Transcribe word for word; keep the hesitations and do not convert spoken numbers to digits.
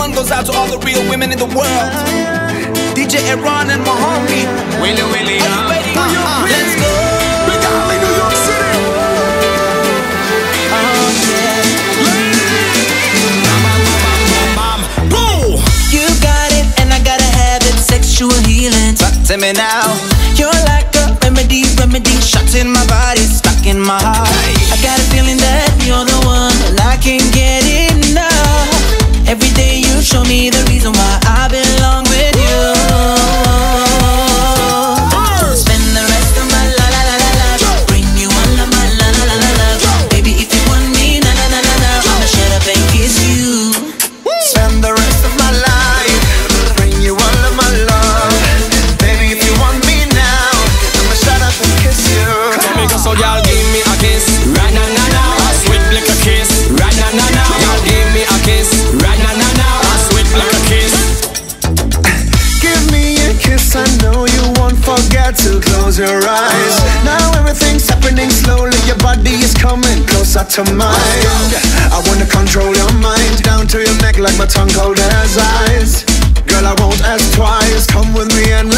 one goes out to all the real women in the world. D J Aaron and my homie Willie Willie. Are you ready? Uh, uh, let's go. Big Alley, New York City. Oh yeah. Boom. You got it and I gotta have it. Sexual healing. Talk to me now. You're like a remedy, remedy. Shots in my body, stuck in my heart. I got a feeling that you're the one and I can't get enough. Every day you show me the reason why I belong with you. Spend the rest of my la la la la la. Bring you all of my la la la la la. Baby, if you want me, na na na na na, I'ma shut up and kiss you. Spend the rest of my life, bring you all of my love. Baby, if you want me now, I'ma shut up and kiss you. Tell me, so y'all give me a kiss, right now, now, now. A sweet like a kiss, right now, now, now. Y'all give me a kiss, right now, now, now. A sweet like a kiss. Give me a kiss, I know you won't forget to close your eyes. Now everything's happening slowly, your body is coming closer to mine. I wanna control your mind, down to your neck like my tongue cold as ice. Girl, I won't ask twice, come with me and